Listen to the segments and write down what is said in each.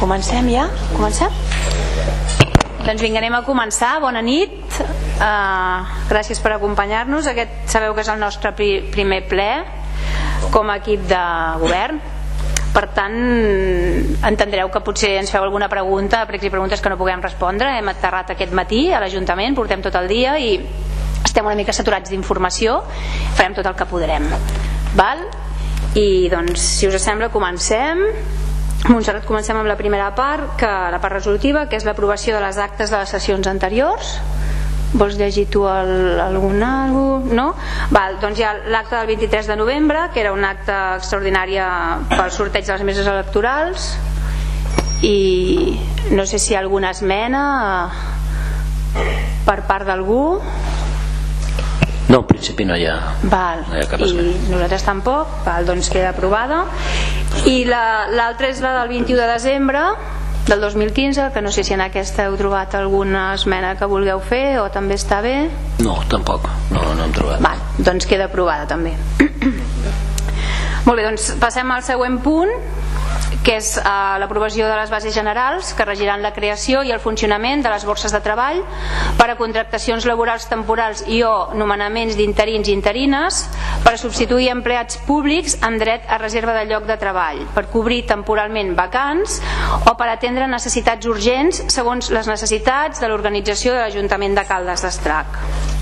Comencem ja? Comencem? Doncs vinga, anem a començar. Bona nit. Gràcies per acompanyar-nos. Aquest sabeu que és el nostre primer ple com a equip de govern. Per tant, entendreu que potser ens feu alguna pregunta, pregs i preguntes que no puguem respondre. Hem aterrat aquest matí a l'Ajuntament, portem tot el dia i estem una mica saturats d'informació. Farem tot el que podrem. Val? I doncs, si us sembla, comencem. Montserrat, comencem amb la primera part, la part resolutiva, que és l'aprovació de les actes de les sessions anteriors. Vols llegir tu alguna? No? Val, doncs hi ha l'acte del 23 de novembre, que era un acte extraordinari pel sorteig de les meses electorals, i no sé si hi ha alguna esmena per part d'algú. No, en principi no hi ha, val. No hi ha cap esmena. I nosaltres tampoc. Val, doncs queda aprovada. I l'altra és la del 21 de desembre del 2015, que no sé si en aquesta heu trobat alguna esmena que vulgueu fer o també està bé. No, tampoc, no hem trobat. Val, doncs queda aprovada també. Molt bé, doncs passem al següent punt, que és l'aprovació de les bases generals que regiran la creació i el funcionament de les borses de treball per a contractacions laborals temporals i o nomenaments d'interins i interines per a substituir empleats públics amb dret a reserva de lloc de treball, per cobrir temporalment vacants o per atendre necessitats urgents segons les necessitats de l'organització de l'Ajuntament de Caldes d'Estrac.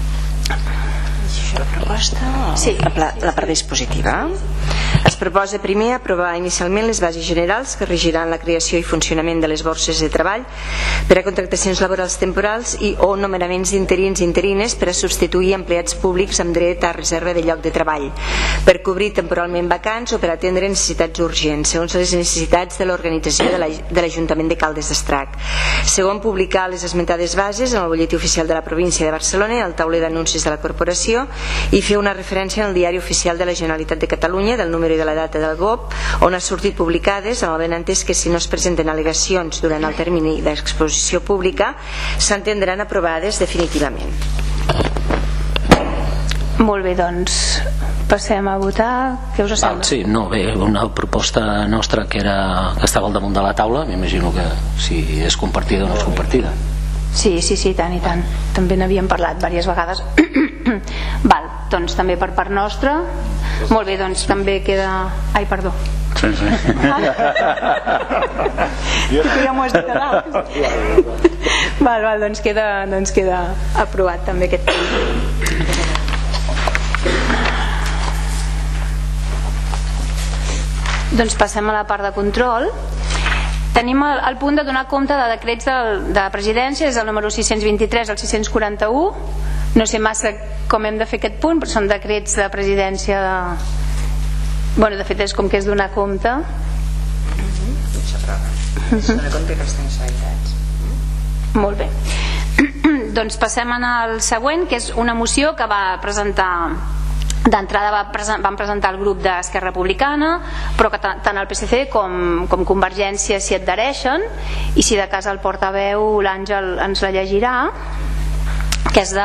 La proposta, sí. La part dispositiva. Es proposa primer aprovar inicialment les bases generals que regiran la creació i funcionament de les borses de treball per a contractacions laborals temporals i o nomenaments d'interins i interines per a substituir empleats públics amb dret a reserva de lloc de treball, per cobrir temporalment vacants o per atendre necessitats urgents segons les necessitats de l'organització de l'Ajuntament de Caldes d'Estrac. Segon, publicar les esmentades bases en el butlletí oficial de la província de Barcelona i al tauler d'anuncis de la corporació, i fer una referència en el diari oficial de la Generalitat de Catalunya del número i de la data del GOP on ha sortit publicades, amb el benentès que si no es presenten al·legacions durant el termini d'exposició pública s'entendran aprovades definitivament. Molt bé, doncs passem a votar. Què us sembla? Sí, no, bé, una proposta nostra que estava al damunt de la taula, m'imagino que si és compartida o no és compartida. Sí, tant i tant. També n'havíem parlat diverses vegades. Val, doncs també per part nostra. Molt bé, doncs també queda... Ai, perdó. Sí. Ja m'ho has dit abans. Val, doncs queda aprovat també aquest punt. Doncs passem a la part de control. Tenim el punt de donar compte de decrets de presidència, des del número 623 al 641. No sé massa com hem de fer aquest punt, però són decrets de presidència Bueno, de fet és com que és donar compte. Donar compte que estan necessitats. Molt bé. Doncs passem al següent, que és una moció que va presentar d'entrada van presentar el grup d'Esquerra Republicana, però que tant el PSC com Convergència s'hi adhereixen, i si de cas el portaveu, l'Àngel, ens la llegirà, que és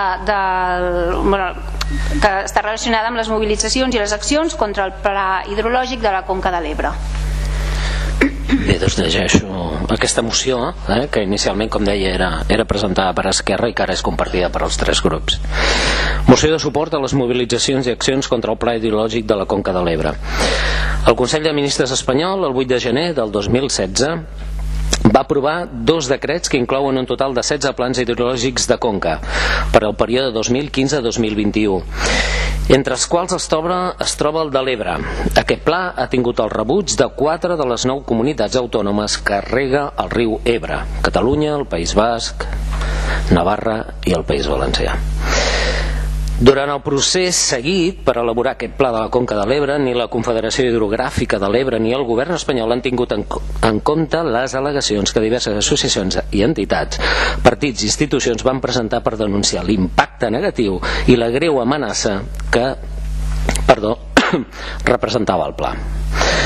que està relacionada amb les mobilitzacions i les accions contra el pla hidrològic de la Conca de l'Ebre. Bé, doncs llegeixo aquesta moció, que inicialment, com deia, era presentada per Esquerra i que ara és compartida per als tres grups. Moció de suport a les mobilitzacions i accions contra el pla hidrològic de la Conca de l'Ebre. El Consell de Ministres espanyol, el 8 de gener del 2016, va aprovar 2 decrets que inclouen un total de 16 plans hidrològics de Conca per al període 2015-2021, entre els quals es troba el de l'Ebre. Aquest pla ha tingut el rebuig de 4 de les 9 comunitats autònomes que rega el riu Ebre: Catalunya, el País Basc, Navarra i el País Valencià. Durant el procés seguit per elaborar aquest pla de la Conca de l'Ebre, ni la Confederació Hidrogràfica de l'Ebre ni el govern espanyol han tingut en compte les al·legacions que diverses associacions i entitats, partits i institucions van presentar per denunciar l'impacte negatiu i la greu amenaça que representava el pla.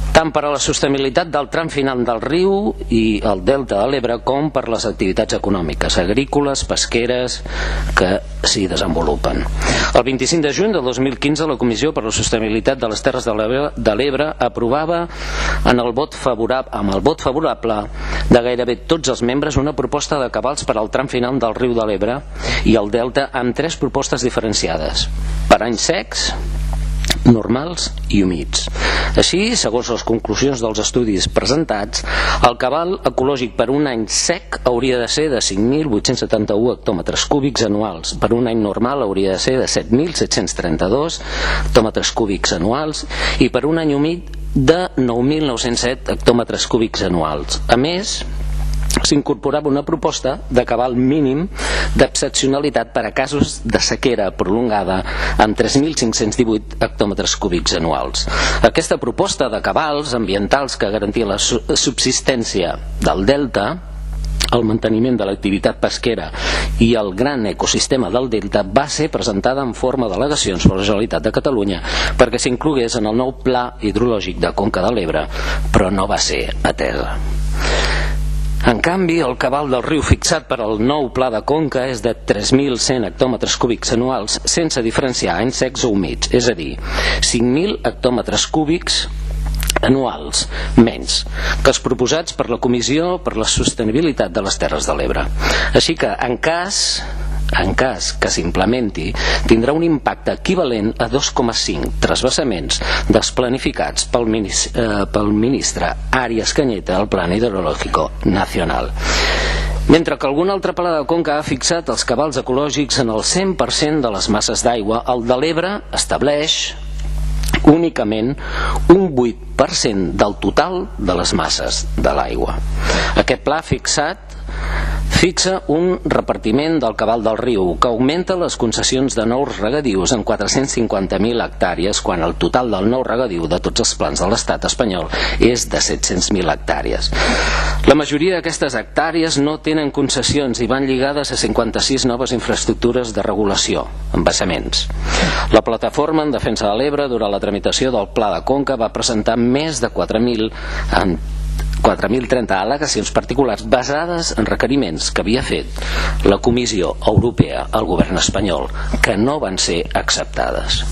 tant per a la sostenibilitat del tram final del riu i el delta de l'Ebre com per les activitats econòmiques, agrícoles, pesqueres que s'hi desenvolupen. El 25 de juny del 2015 la Comissió per a la Sostenibilitat de les Terres de l'Ebre aprovava amb el vot favorable de gairebé tots els membres una proposta de cabals per al tram final del riu de l'Ebre i el delta amb 3 propostes diferenciades: per anys secs, normals i humits. Així, segons les conclusions dels estudis presentats, el cabal ecològic per un any sec hauria de ser de 5.871 hectòmetres cúbics anuals, per un any normal hauria de ser de 7.732 hectòmetres cúbics anuals i per un any humit de 9.907 hectòmetres cúbics anuals. A més, s'incorporava una proposta de cabal mínim d'excepcionalitat per a casos de sequera prolongada amb 3.518 hectòmetres cúbics anuals. Aquesta proposta de cabals ambientals que garantia la subsistència del delta, el manteniment de l'activitat pesquera i el gran ecosistema del delta va ser presentada en forma d'al·legacions per la Generalitat de Catalunya perquè s'inclogués en el nou Pla Hidrològic de Conca de l'Ebre, però no va ser atesa. En canvi, el cabal del riu fixat per al nou pla de conca és de 3.100 hectòmetres cúbics anuals sense diferenciar anys secs o humits, és a dir, 5.000 hectòmetres cúbics anuals menys que els proposats per la Comissió per la Sostenibilitat de les Terres de l'Ebre. Així que, en cas que s'implementi, tindrà un impacte equivalent a 2,5 transvasaments desplanificats pel ministre Arias Cañete al Plan Hidrológico Nacional. Mentre que algun altre pla de conca ha fixat els cabals ecològics en el 100% de les masses d'aigua, el de l'Ebre estableix únicament un 8% del total de les masses de l'aigua. Aquest pla fixa un repartiment del cabal del riu que augmenta les concessions de nous regadius en 450.000 hectàrees quan el total del nou regadiu de tots els plans de l'estat espanyol és de 700.000 hectàrees. La majoria d'aquestes hectàrees no tenen concessions i van lligades a 56 noves infraestructures de regulació, embassaments. La plataforma en defensa de l'Ebre durant la tramitació del Pla de Conca va presentar més de 4.030 al·legacions particulars basades en requeriments que havia fet la Comissió Europea al govern espanyol, que no van ser acceptades.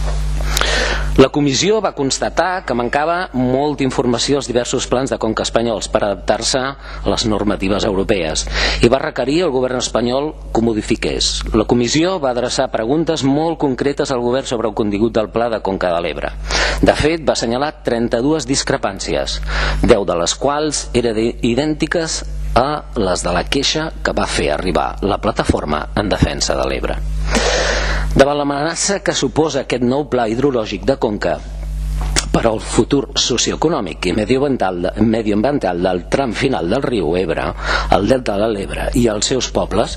La Comissió va constatar que mancava molta informació als diversos plans de conca espanyols per adaptar-se a les normatives europees i va requerir al govern espanyol que ho modifiqués. La Comissió va adreçar preguntes molt concretes al govern sobre el contingut del Pla de Conca de l'Ebre. De fet, va assenyalar 32 discrepàncies, 10 de les quals eren idèntiques a les de la queixa que va fer arribar la plataforma en defensa de l'Ebre. Davant l'amenaça que suposa aquest nou pla hidrològic de conca per al futur socioeconòmic i medioambiental del tram final del riu Ebre, el delta de l'Ebre i els seus pobles,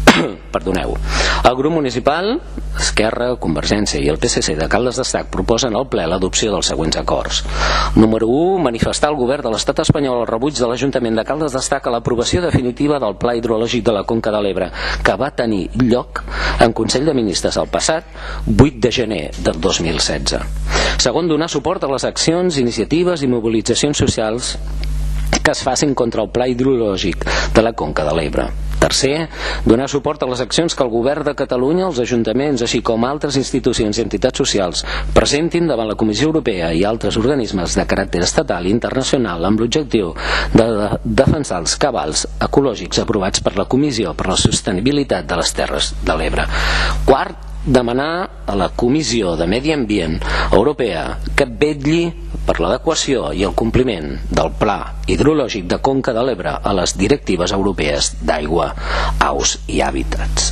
el grup municipal, Esquerra, Convergència i el PSC de Caldes d'Estrac proposen al ple l'adopció dels següents acords. Número 1. Manifestar al govern de l'estat espanyol el rebuig de l'Ajuntament de Caldes d'Estrac a l'aprovació definitiva del Pla Hidrològic de la Conca de l'Ebre, que va tenir lloc en Consell de Ministres el passat 8 de gener del 2016. Segon, donar suport a les accions, iniciatives i mobilitzacions socials que es facin contra el Pla Hidrològic de la Conca de l'Ebre. Tercer, donar suport a les accions que el govern de Catalunya, els ajuntaments, així com altres institucions i entitats socials presentin davant la Comissió Europea i altres organismes de caràcter estatal i internacional amb l'objectiu de defensar els cabals ecològics aprovats per la Comissió per la Sostenibilitat de les Terres de l'Ebre. Quart, demanar a la Comissió de Medi Ambient Europea que vetlli per l'adequació i el compliment del Pla Hidrològic de Conca de l'Ebre a les directives europees d'aigua, aus i hàbitats.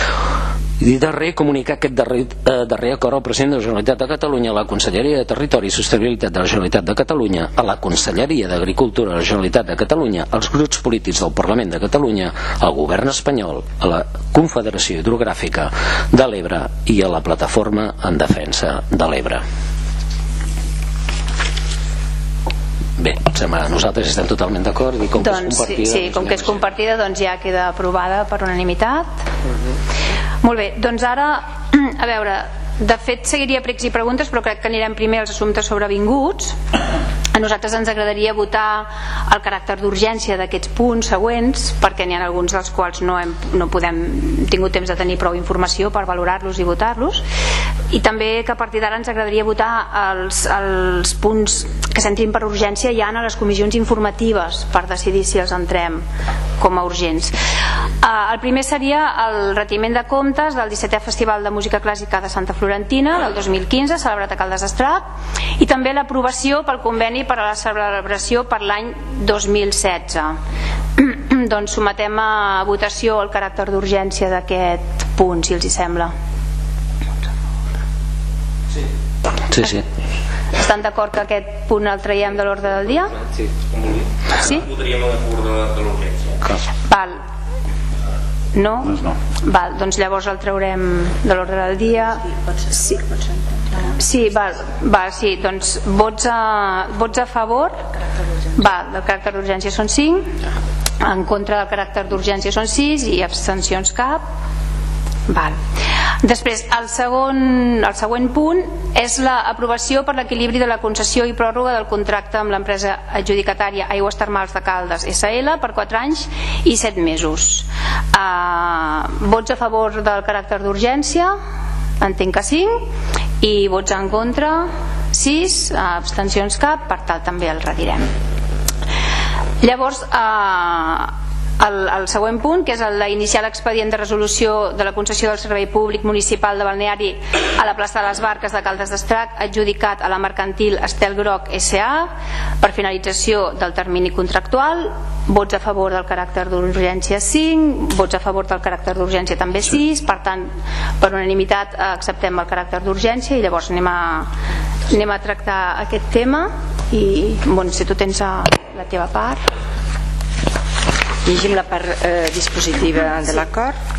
I darrer, comunicar aquest darrer acord al president de la Generalitat de Catalunya, a la Conselleria de Territori i Sostenibilitat de la Generalitat de Catalunya, a la Conselleria d'Agricultura de la Generalitat de Catalunya, als grups polítics del Parlament de Catalunya, al govern espanyol, a la Confederació Hidrogràfica de l'Ebre i a la Plataforma en Defensa de l'Ebre. Bé, nosaltres estem totalment d'acord i com que és compartida... Sí, com que és compartida doncs ja queda aprovada per unanimitat. Molt bé, doncs ara, a veure, de fet seguiria pregs i preguntes, però crec que anirem primer als assumptes sobrevinguts. A nosaltres ens agradaria votar el caràcter d'urgència d'aquests punts següents, perquè n'hi ha alguns dels quals no hem tingut temps de tenir prou informació per valorar-los i votar-los, i també que a partir d'ara ens agradaria votar els punts que s'entrin per urgència ja a les comissions informatives per decidir si els entrem com a urgents. El primer seria el retiment de comptes del 17è Festival de Música Clàssica de Santa Florentina del 2015, celebrat a Caldes d'Estrac, i també l'aprovació pel conveni per a la celebració per l'any 2016. Doncs sometem a votació el caràcter d'urgència d'aquest punt, si els hi sembla. Sí. Estan d'acord que aquest punt el traiem de l'ordre del dia? Sí? Votaríem a favor de l'urgència. Val. No? Val, doncs llavors el traurem de l'ordre del dia. Sí, val, sí, doncs vots a favor del caràcter d'urgència són 5, en contra del caràcter d'urgència són 6 i abstencions cap. Val. Després, el següent punt és l'aprovació per l'equilibri de la concessió i pròrroga del contracte amb l'empresa adjudicatària Aigües Termals de Caldes SL per 4 anys i 7 mesos. Vots a favor del caràcter d'urgència, entenc que 5, i vots en contra 6, abstencions cap, per tal també el retirem. Llavors el següent punt, que és el d'iniciar l'expedient de resolució de la concessió del servei públic municipal de balneari a la plaça de les Barques de Caldes d'Estrac, adjudicat a la mercantil Estel Groc S.A. per finalització del termini contractual. Vots a favor del caràcter d'urgència 5, vots a favor del caràcter d'urgència també 6, per tant per unanimitat acceptem el caràcter d'urgència i llavors anem a tractar aquest tema. I si tu tens la teva part. Llegim la part dispositiva de l'acord.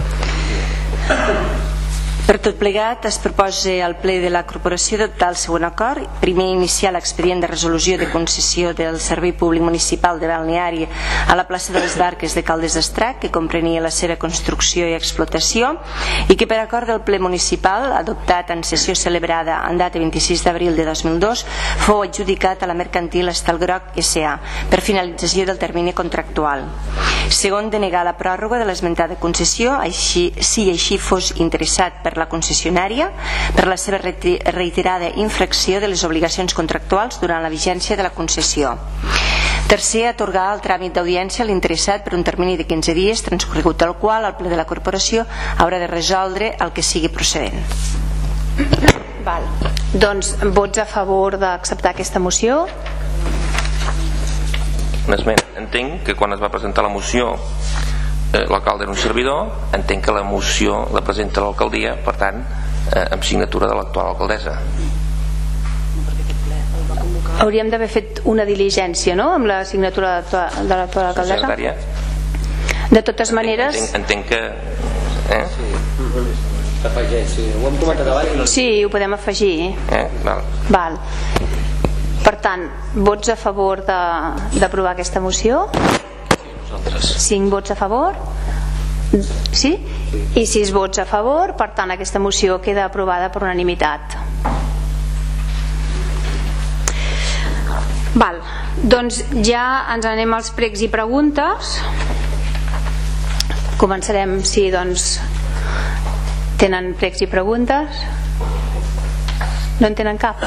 Per tot plegat, es proposa al ple de la corporació adoptar el següent acord. Primer, iniciar l'expedient de resolució de concessió del servei públic municipal de balneari a la plaça de les Barques de Caldes d'Estrac, que comprenia la seva construcció i explotació, i que per acord del ple municipal, adoptat en sessió celebrada en data 26 d'abril de 2002, fou adjudicat a la mercantil Estel Groc S.A. per finalització del termini contractual. Segon, denegar la pròrroga de l'esmentada concessió, si així fos interessat per la concessionària, per la seva reiterada infracció de les obligacions contractuals durant la vigència de la concessió. Tercer, atorgar el tràmit d'audiència a l'interessat per un termini de 15 dies, transcorregut el qual el ple de la corporació haurà de resoldre el que sigui procedent. Val. Doncs vots a favor d'acceptar aquesta moció. Un esment. Entenc que quan es va presentar la moció l'alcalde era un servidor, entenc que la moció la presenta l'alcaldia, per tant amb signatura de l'actual alcaldessa. Hauríem d'haver fet una diligència, no?, amb la signatura de l'actual alcaldessa. Secretària? De totes maneres... Entenc que... Sí, ho podem afegir. Val. Per tant, vots a favor d'aprovar aquesta moció? 5 vots a favor? Sí? I 6 vots a favor, per tant aquesta moció queda aprovada per unanimitat. Val. Doncs ja ens anem als pregs i preguntes. Començarem, sí, doncs tenen pregs i preguntes? No en tenen cap?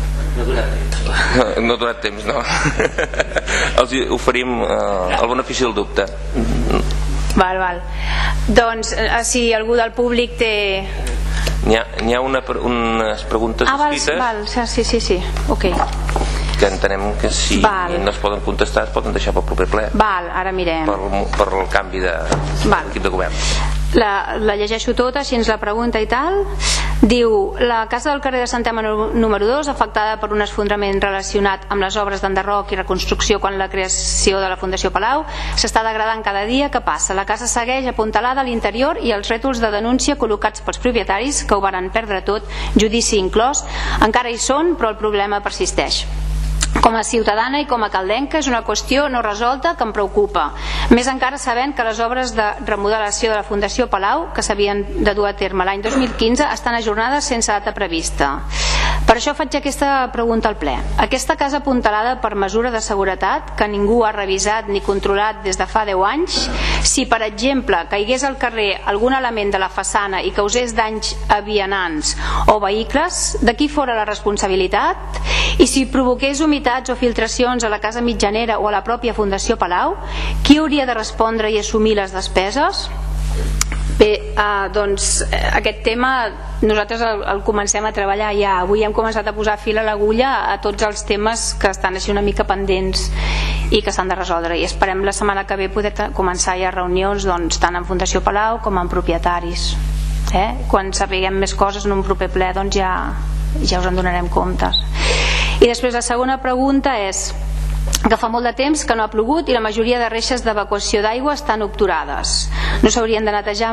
No ha donat temps, no. Els oferim el benefici del dubte. Val. Doncs si algú del públic té... N'hi ha unes preguntes escrites. Sí, ok. Que entenem que si no es poden contestar es poden deixar pel proper ple. Val, ara mirem. Per el canvi d'equip de govern. La llegeixo tota, així ens la pregunta i tal. Diu: la casa del carrer de Sant Emma número 2, afectada per un esfondrament relacionat amb les obres d'enderroc i reconstrucció quan la creació de la Fundació Palau, s'està degradant cada dia que passa. La casa segueix apuntalada a l'interior i els rètols de denúncia col·locats pels propietaris, que ho varen perdre tot, judici inclòs, encara hi són, però el problema persisteix. Com a ciutadana i com a caldenca és una qüestió no resolta que em preocupa, més encara sabent que les obres de remodelació de la Fundació Palau, que s'havien de dur a terme l'any 2015, estan ajornades sense data prevista. Per això faig aquesta pregunta al ple. Aquesta casa apuntalada per mesura de seguretat que ningú ha revisat ni controlat des de fa 10 anys, si per exemple caigués al carrer algun element de la façana i causés danys a vianants o vehicles, de qui fora la responsabilitat? I si provoqués humitats o filtracions a la casa mitjanera o a la pròpia Fundació Palau, qui hauria de respondre i assumir les despeses? Bé, doncs aquest tema nosaltres el comencem a treballar ja. Avui hem començat a posar fil a l'agulla a tots els temes que estan així una mica pendents i que s'han de resoldre, i esperem la setmana que ve poder començar ja reunions tant en Fundació Palau com en propietaris. Quan sapiguem més coses en un proper ple doncs ja us en donarem comptes. I després la segona pregunta és que fa molt de temps que no ha plogut i la majoria de reixes d'evacuació d'aigua estan obturades. No s'haurien de netejar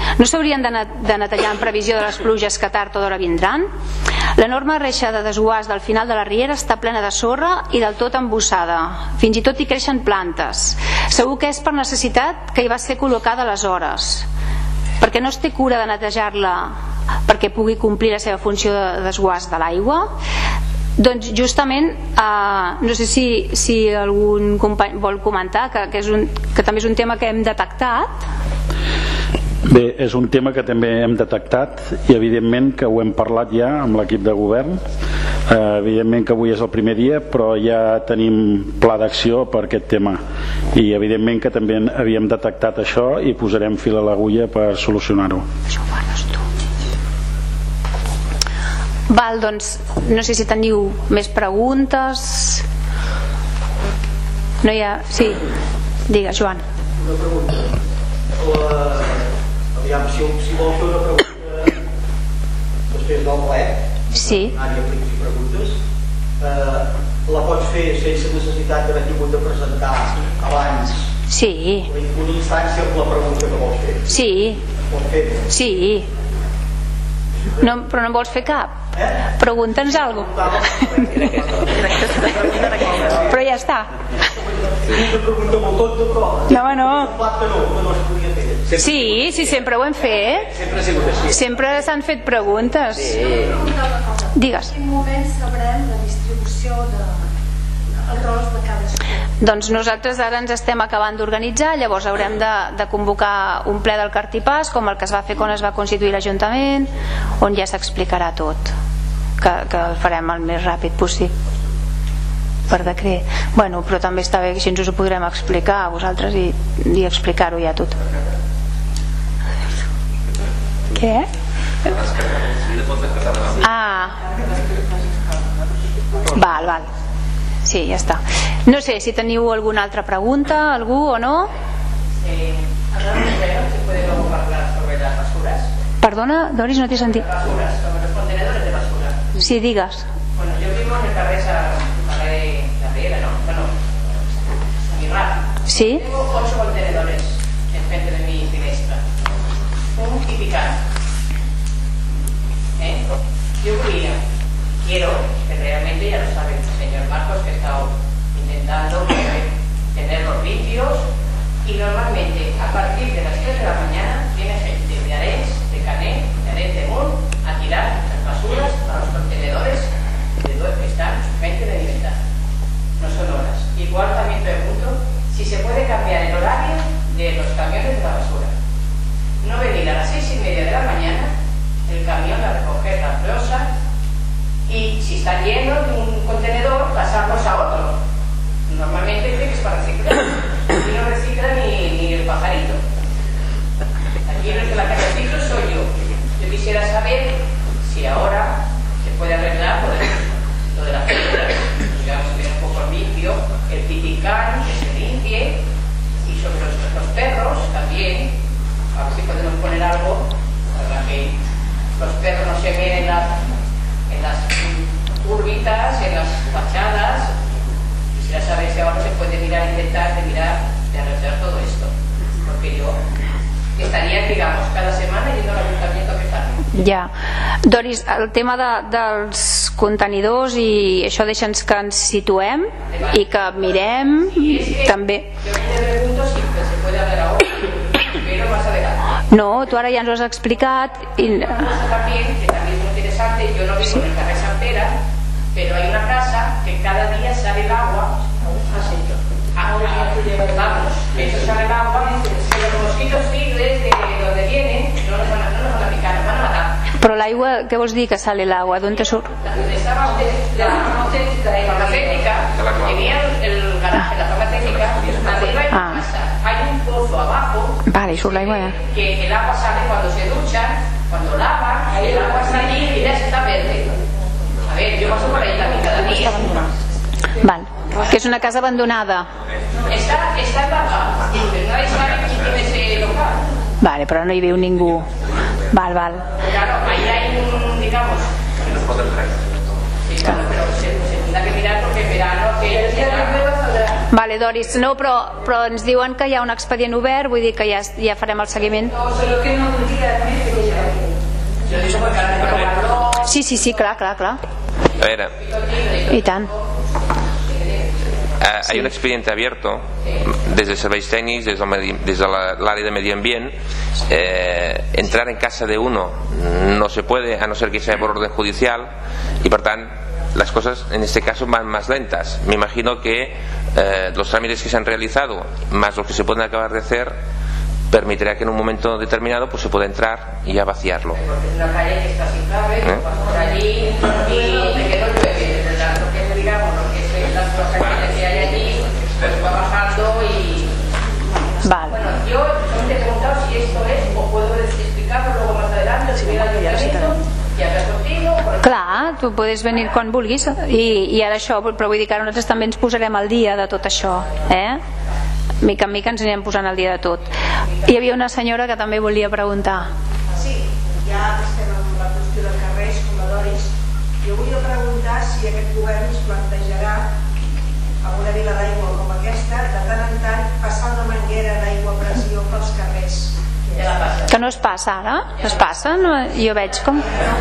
en previsió de les pluges que tard o d'hora vindran? L'enorme reixa de desguàs del final de la riera està plena de sorra i del tot embussada. Fins i tot hi creixen plantes. Segur que és per necessitat que hi va ser col·locada aleshores. Perquè no es té cura de netejar-la perquè pugui complir la seva funció de desguàs de l'aigua? Doncs justament, no sé si algun company vol comentar que també és un tema que hem detectat. Bé, és un tema que també hem detectat i evidentment que ho hem parlat ja amb l'equip de govern. Evidentment que avui és el primer dia, però ja tenim pla d'acció per aquest tema i evidentment que també havíem detectat això i posarem fil a l'agulla per solucionar-ho. Val, doncs no sé si teniu més preguntes. No hi ha... Sí, digues, Joan. Una pregunta. Aviam, si vol fer una pregunta després del ple, sí. Preguntes, la pots fer sense necessitat d'haver tingut de presentar abans? Sí. Una instància amb la pregunta que vols fer? Sí. Pots fer? Sí. No, però no en vols fer cap? Pregunta'ns alguna cosa. Però ja està. No. Sí, sempre ho hem fet. Sempre s'han fet preguntes. Digues. En quin moment sabrem la distribució dels rols de cadascú? Doncs nosaltres ara ens estem acabant d'organitzar, llavors haurem de convocar un ple del Cartipàs com el que es va fer quan es va constituir l'Ajuntament, on ja s'explicarà tot, que el farem el més ràpid possible per decret. Bueno, però també està bé que així ens ho podrem explicar a vosaltres i explicar-ho ja tot. Què? Val. Sí, ja està. No sé si teniu alguna altra pregunta, algú o no? Perdona, Doris, no t'he sentit. Sobre los contenedores de basura. Sí, digues. Bueno, yo vivo en el carrer la Riera, ¿no? Bueno, Samirrat. Sí. Tengo 8 contenedores enfrente de mi finestra. Un picante. Yo quiero, que realmente ya lo sabe el señor Marcos, que he estado intentando tenerlos limpios, y normalmente a partir de las 3 de la mañana viene gente de Arenys, de Canet, de Arenys de Munt a tirar las basuras a los contenedores que están gente de libertad. No son horas. Igual también pregunto si se puede cambiar el horario de los camiones de la basura. No venir a las 6:30 de la mañana el camión a recoger la losa y si está lleno de un contenedor pasarlos a otro. Normalmente creo que es para reciclar y no recicla ni el pajarito. Aquí los de la calle Ciclo soy yo. Yo quisiera saber si ahora se puede arreglar lo de la figura, que vamos a tener un poco limpio, el titicán que se limpie, y sobre los perros también, a ver si podemos poner algo para que los perros no se ven en las curvitas, en las fachadas. Quisiera saber si ahora se puede intentar de arreglar todo esto, porque yo estaria, digamos, cada setmana yendo a l'Ajuntament a fer-ho. Ja. Doris, el tema dels contenidors i això deixa'ns que ens situem i que mirem també. Yo me pregunto si se puede hablar ahora, pero más adelante. No, tú ahora ya nos has explicado. También, que también es muy interesante, yo no vivo en el carrer Sant Pere, pero hay una casa que cada día sale el agua. Vamos, eso sale el agua, pero los mosquitos tigres de donde vienen no nos van a picar, nos van a matar. Però l'aigua, què vols dir que sale l'aigua? D'on te surt? Estaba de la farmacéutica, tenía el garaje, la farmacéutica, arriba hay una casa, hay un pozo abajo. Vale, y surt l'aigua ya. Que el agua sale cuando se duchan, cuando lavan, el agua sale y ya está verde. A ver, yo paso por ahí también cada día. Val. Que és una casa abandonada. Está embarcada, pero nadie sabe quién tiene ese local. Vale, però no hi viu ningú. Val. Claro, ahí hay un, digamos... Sí, claro, pero se tendrá que mirar porque en verano... Vale, Doris, no, però ens diuen que hi ha un expedient obert, vull dir que ja farem el seguiment. Sí, clar. A ver, I tant. hay un expediente abierto desde Serveis Técnicos, desde el área de medio ambiente. Entrar en casa de uno no se puede, a no ser que sea por orden judicial, y por tanto las cosas en este caso van más lentas. Me imagino que los trámites que se han realizado más los que se pueden acabar de hacer permitirá que en un momento determinado pues se pueda entrar y ya vaciarlo. Porque es una calle que está sin clave, pasas por allí y de que no llueve, lo que es, digamos, lo que es las cosas que hay allí, pues va bajando y... Vale. Bueno, yo solamente he preguntado si esto es, o puedo explicarlo luego más adelante, si voy al ayuntamiento y hablar contigo... Clar, tu podes venir quan vulguis i ara això, però vull dir que ara nosaltres també ens posarem al dia de tot això, mica en mica ens anirem posant al dia de tot. Hi havia una senyora que també volia preguntar. Sí, ja estem amb la qüestió de carrers, com la Doris. Jo volia preguntar si aquest govern ens plantejarà a una vila d'aigua com aquesta, de tant en tant passar una manguera d'aigua a pressió pels carrers. Que no es passa ara? Es passa? No, jo veig com...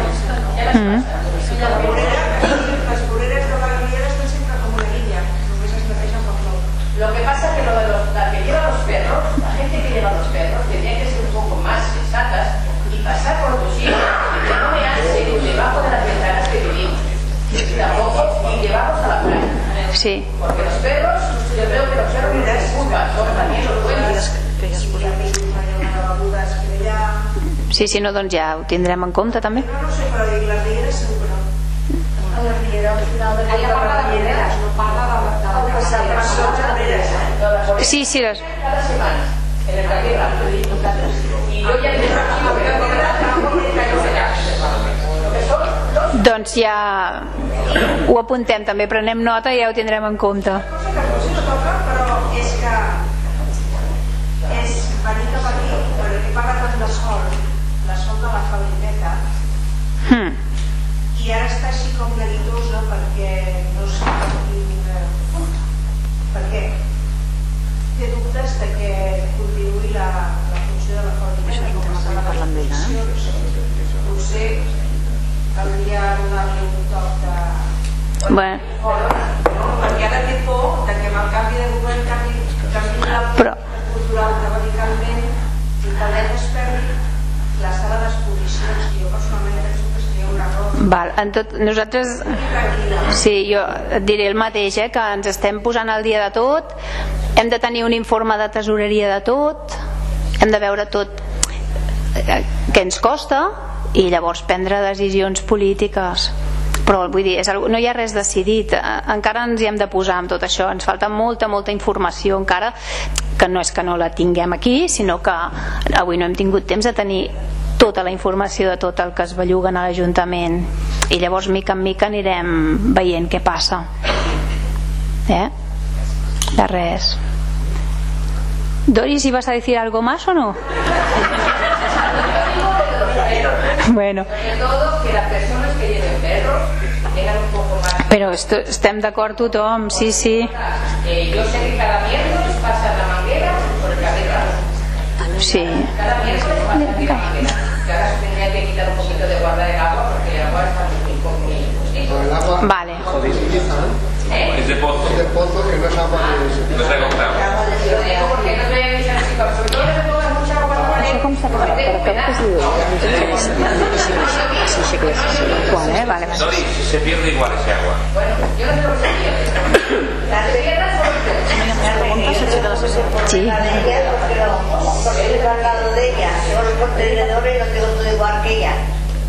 Les voreres de la riera estan sempre com una guilla, només es netegen pel flor. Lo que pasa es que la que lleva los perros, la gente que lleva los perros, tendría que ser un poco más sensatas y pasar por los sitios que no me hacen debajo de las ventanas que vivimos. Y tampoco ni llevamos a la playa. Sí. Porque los perros, yo creo que los perros no les culpan, son también los buenos. Sí, no, doncs ja ho tindrem en compte també. No sé, però dic, les rieres segur que no. A la riera, al final de la riera, no parla de la passar. Sí. Cada semana, en el taller y yo ya doncs ja ho apuntem també, prenem nota i ja ho tindrem en compte. No sé que potser no toca, però és que és venir cap aquí, però que parla tant de sol, la sol de la fabriqueta, i ara està així com neguitosa perquè no sé per què. Té dubtes de que continuï la funció de la fabriqueta com estava a les condicions. Potser caldria donar-li un toc de... perquè ara té por de que amb el canvi de govern canvi la política cultural radicalment i que l'ETA es perdi la sala d'exposicions, que jo personalment penso que seria un error. Nosaltres sí, jo et diré el mateix, que ens estem posant al dia de tot, hem de tenir un informe de tesoreria de tot, hem de veure tot què ens costa i llavors prendre decisions polítiques. Però vull dir, no hi ha res decidit, encara ens hi hem de posar amb tot això, ens falta molta informació encara, que no és que no la tinguem aquí, sinó que avui no hem tingut temps de tenir tota la informació de tot el que es belluguen a l'Ajuntament, i llavors mica en mica anirem veient què passa. De res. Doris, ¿ibas a decir algo más o no? Bueno. Sobre todo que las personas que lleven perros tengan un poco más. Però estem d'acord tothom, sí. Yo sé que cada miércoles pasa la manguera por el carril. Sí. Cada miércoles pasa la manguera. Que ahora se tendría que quitar un poquito de guardar el agua porque el agua está muy Vale. Es de pozo. Es de pozo que no es agua de... No se ha comprado. Lo digo porque no te voy a avisar si sobre todo le pongas mucha agua por ahí, porque Vale. Se pierde igual ese agua. Bueno, yo no sé por qué se pierde. Las tierras son Sí. Porque yo he hablado de ella, tengo los contenedores y lo tengo todo igual que ella.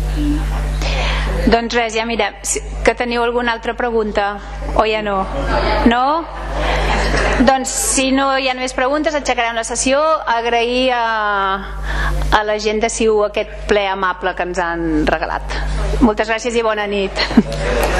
Doncs res, ja mira, que teniu alguna altra pregunta o ja no? No? Doncs si no hi ha més preguntes aixecarem la sessió. Agrair a la gent de CiU aquest ple amable que ens han regalat. Moltes gràcies i bona nit.